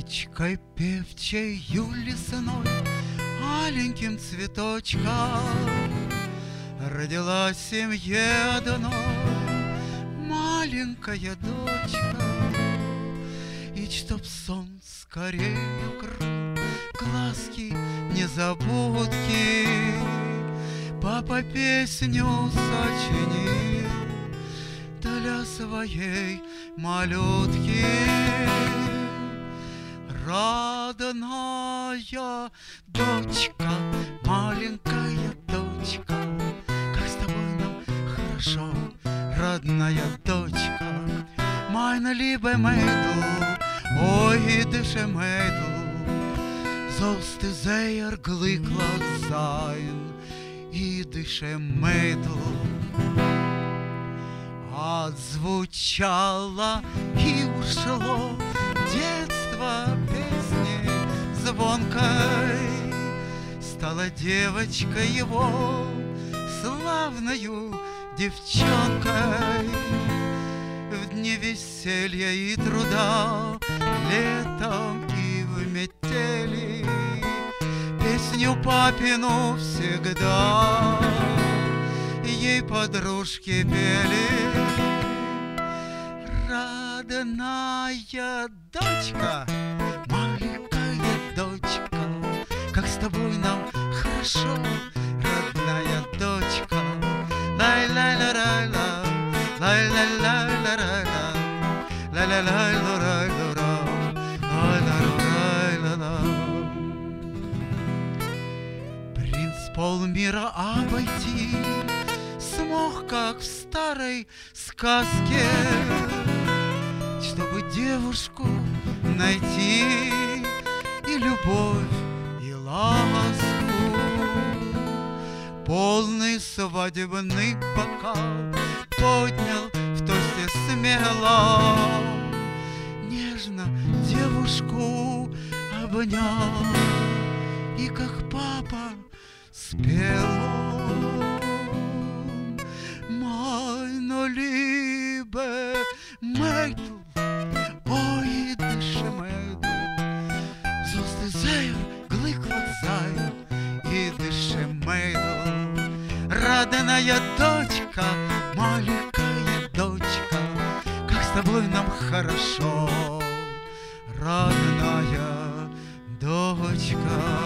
Птичкой певчею лесной, маленьким цветочком родилась в семье одной маленькая дочка. И чтоб сон скорее укрыл глазки незабудки, папа песню сочинил для своей малютки. Родная дочка, маленькая дочка, как с тобой нам хорошо, родная дочка. Meine liebe Mädel, ой, dusche Mädel, sollst du sehr glücklich sein, идыше Mädel. Отзвучало и ушло детство песни звонкой, стала девочка его славною девчонкой. В дни веселья и труда, летом и в метели, песню папину всегда ей подружки пели. Родная дочка, маленькая дочка, как с тобой нам хорошо, родная дочка. Лай-лай-ла-рай-ла, лай-лай-лай-ла-рай-ла, лай-лай-лай-ла-рай-ла-ра, лай-лай-лай-ла-ла. Принц полмира обойти смог, как в старой сказке, чтобы девушку найти и любовь, и ласку. Полный свадебный бокал поднял в тосте смело, нежно девушку обнял и как папа спел. Meine liebe Mädel, ой, dusche Mädel, sollst du sehr glücklich sein, идыше Mädel. Родная дочка, маленькая дочка, как с тобой нам хорошо, родная дочка.